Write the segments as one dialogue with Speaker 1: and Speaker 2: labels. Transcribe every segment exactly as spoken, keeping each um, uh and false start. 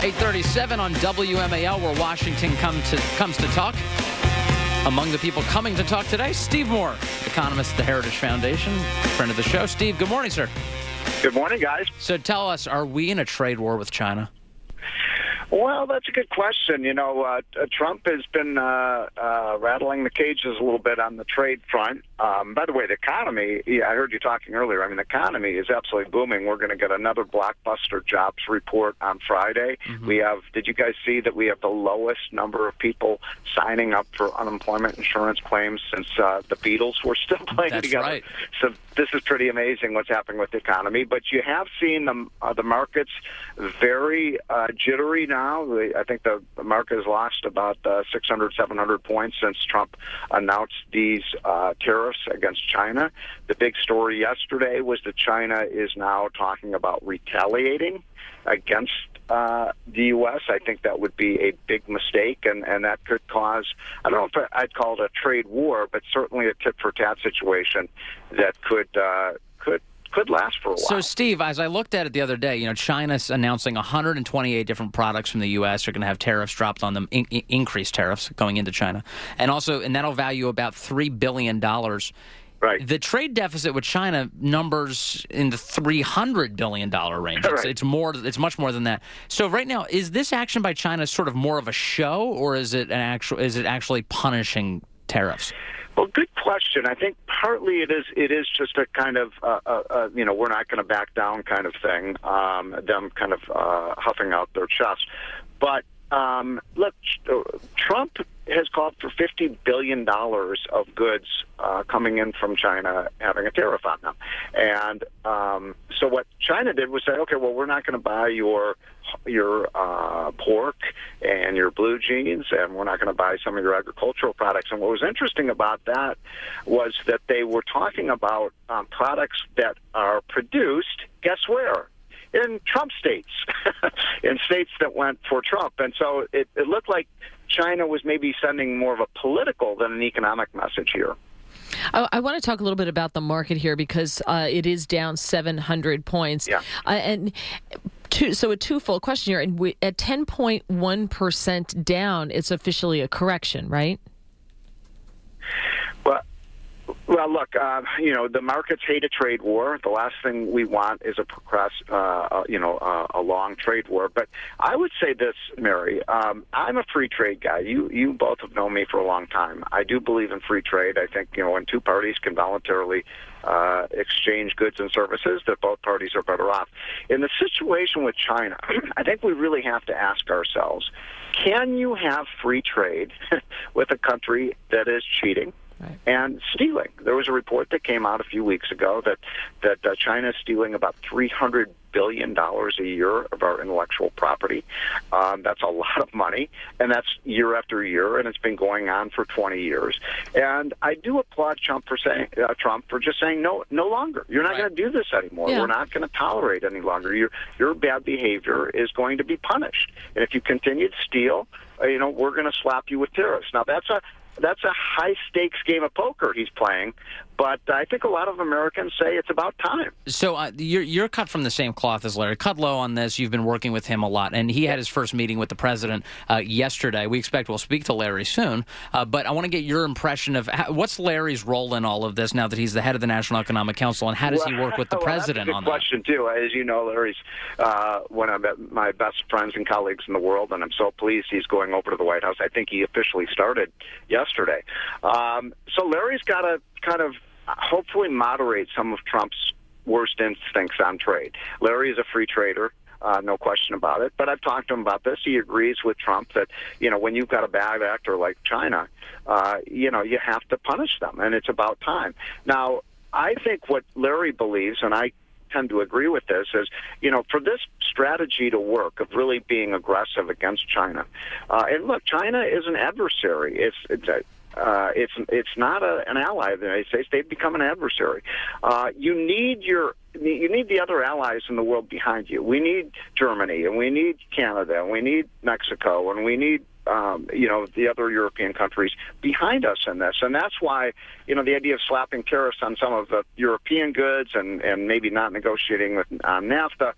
Speaker 1: eight thirty-seven on W M A L, where Washington come to, comes to talk. Among the people coming to talk today, Steve Moore, economist at the Heritage Foundation, friend of the show. Steve, good morning, sir.
Speaker 2: Good morning, guys.
Speaker 1: So tell us, are we in a trade war with China?
Speaker 2: Well, that's a good question. You know, uh, Trump has been uh, uh, rattling the cages a little bit on the trade front. Um, by the way, the economy, yeah, I heard you talking earlier, I mean, the economy is absolutely booming. We're going to get another blockbuster jobs report on Friday. Mm-hmm. We have, did you guys see that we have the lowest number of people signing up for unemployment insurance claims since uh, the Beatles were still playing
Speaker 1: That's
Speaker 2: together?
Speaker 1: Right.
Speaker 2: So this is pretty amazing what's happening with the economy. But you have seen the, uh, the markets very uh, jittery now. I think the market has lost about uh, six hundred, seven hundred points since Trump announced these uh, tariffs against China. The big story yesterday was that China is now talking about retaliating against uh, the U S. I think that would be a big mistake, and, and that could cause, I don't know if I'd call it a trade war, but certainly a tit-for-tat situation that could uh, could could last for a while.
Speaker 1: So, Steve, as I looked at it the other day, you know, China's announcing one hundred twenty-eight different products from the U S are going to have tariffs dropped on them, in- increased tariffs going into China. And also, and that'll value about three billion dollars.
Speaker 2: Right.
Speaker 1: The trade deficit with China numbers in the three hundred billion dollars range. It's,
Speaker 2: right.
Speaker 1: it's more. It's much more than that. So right now, is this action by China sort of more of a show, or is it an actual? Is it actually punishing tariffs?
Speaker 2: Well, good question. I think partly it is it is just a kind of, uh, uh, uh, you know, we're not going to back down kind of thing, um, them kind of uh, huffing out their chest. But, um, look, Trump has called for fifty billion dollars of goods uh, coming in from China having a tariff on them. And um, so what China did was say, okay, well, we're not going to buy your your uh, pork and your blue jeans, and we're not going to buy some of your agricultural products. And what was interesting about that was that they were talking about um, products that are produced, guess where? In Trump states, in states that went for Trump. And so it, it looked like China was maybe sending more of a political than an economic message here.
Speaker 3: I, I want to talk a little bit about the market here because uh, it is down seven hundred points.
Speaker 2: Yeah.
Speaker 3: Uh, and two, so a twofold question here. And we, at ten point one percent down, it's officially a correction, right?
Speaker 2: Well, Well, look, uh, you know, the markets hate a trade war. The last thing we want is a progress, uh, you know, uh, a long trade war. But I would say this, Mary, um, I'm a free trade guy. You you both have known me for a long time. I do believe in free trade. I think, you know, when two parties can voluntarily uh, exchange goods and services, that both parties are better off. In the situation with China, I think we really have to ask ourselves, can you have free trade with a country that is cheating? Right. And stealing. There was a report that came out a few weeks ago that that uh, China is stealing about three hundred billion dollars a year of our intellectual property. Um, that's a lot of money, and that's year after year, and it's been going on for twenty years. And I do applaud Trump for saying uh, Trump for just saying no, no longer. You're not right. going to do this anymore. Yeah. We're not going to tolerate any longer. Your your bad behavior is going to be punished, and if you continue to steal, uh, you know we're going to slap you with tariffs. Now that's a That's a high-stakes game of poker he's playing, but I think a lot of Americans say it's about time.
Speaker 1: So uh, you're, you're cut from the same cloth as Larry Kudlow on this. You've been working with him a lot, and he had his first meeting with the president uh, yesterday. We expect we'll speak to Larry soon, uh, but I want to get your impression of how, what's Larry's role in all of this now that he's the head of the National Economic Council, and how does he work with the
Speaker 2: well,
Speaker 1: president
Speaker 2: that's a good
Speaker 1: on that?
Speaker 2: question, too. As you know, Larry's uh, one of my best friends and colleagues in the world, and I'm so pleased he's going over to the White House. I think he officially started yesterday. Um, so Larry's got to kind of hopefully moderate some of Trump's worst instincts on trade. Larry is a free trader. Uh, no question about it. But I've talked to him about this. He agrees with Trump that, you know, when you've got a bad actor like China, uh, you know, you have to punish them, and it's about time. Now, I think what Larry believes, and I tend to agree with this, is, you know, for this strategy to work of really being aggressive against China, uh, and look, China is an adversary. It's, it's a, Uh, it's it's not a, an ally of the United States. They've become an adversary. Uh, you need your you need the other allies in the world behind you. We need Germany, and we need Canada, and we need Mexico, and we need um, you know the other European countries behind us in this. And that's why you know the idea of slapping tariffs on some of the European goods and, and maybe not negotiating with on NAFTA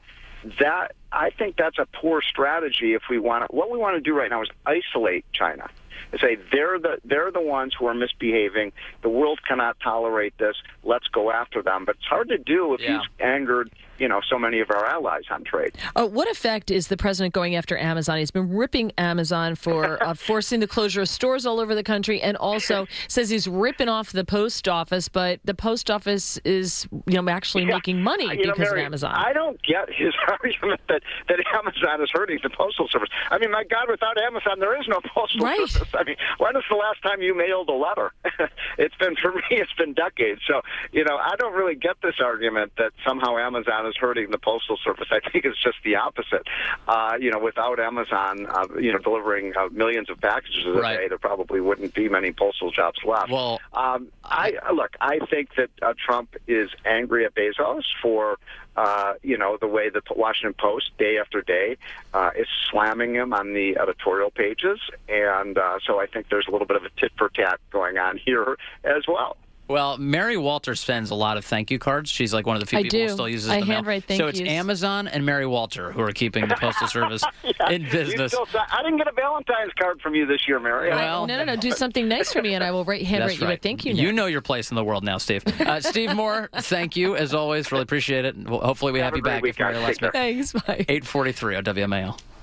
Speaker 2: that I think that's a poor strategy if we want to. What we want to do right now is isolate China. And say they're the they're the ones who are misbehaving. The world cannot tolerate this. Let's go after them. But it's hard to do if
Speaker 1: Yeah.
Speaker 2: he's angered, you know, so many of our allies on trade.
Speaker 3: Uh, what effect is the president going after Amazon? He's been ripping Amazon for uh, forcing the closure of stores all over the country, and also says he's ripping off the post office. But the post office is, you know, actually
Speaker 2: Yeah.
Speaker 3: making money
Speaker 2: You know,
Speaker 3: because
Speaker 2: Mary,
Speaker 3: of Amazon.
Speaker 2: I don't get his argument that, that Amazon is hurting the postal service. I mean, my God, without Amazon, there is no postal
Speaker 3: Right.
Speaker 2: service. I mean, when was the last time you mailed a letter? It's been, for me, it's been decades. So, you know, I don't really get this argument that somehow Amazon is hurting the postal service. I think it's just the opposite. Uh, you know, without Amazon, uh, you know, delivering uh, millions of packages a
Speaker 1: Right.
Speaker 2: day, there probably wouldn't be many postal jobs left.
Speaker 1: Well,
Speaker 2: um, I look. I think that uh, Trump is angry at Bezos for, uh, you know, the way the Washington Post day after day uh, is slamming him on the editorial pages, and uh, so I think there's a little bit of a tit for tat going on here as well.
Speaker 1: Well, Mary Walter spends a lot of thank you cards. She's like one of the few
Speaker 3: I
Speaker 1: people
Speaker 3: do.
Speaker 1: who still uses
Speaker 3: I
Speaker 1: the mail.
Speaker 3: handwrite thank
Speaker 1: so it's
Speaker 3: yous.
Speaker 1: Amazon and Mary Walter who are keeping the Postal Service
Speaker 2: Yeah,
Speaker 1: in
Speaker 2: you
Speaker 1: business.
Speaker 2: still- I didn't get a Valentine's card from you this year, Mary.
Speaker 1: Well-
Speaker 3: no, no, no. Do something nice for me, and I will write, handwrite
Speaker 1: That's
Speaker 3: you
Speaker 1: right.
Speaker 3: a thank you note.
Speaker 1: You know your place in the world now, Steve. Uh, Steve Moore, thank you as always. Really appreciate it. Well, hopefully we have,
Speaker 2: Have a
Speaker 1: you
Speaker 2: great
Speaker 1: back
Speaker 2: week,
Speaker 1: if Mary
Speaker 2: guys.
Speaker 1: lets
Speaker 2: Take
Speaker 1: me.
Speaker 2: care.
Speaker 3: Thanks. Bye.
Speaker 1: eight forty-three on W M A L.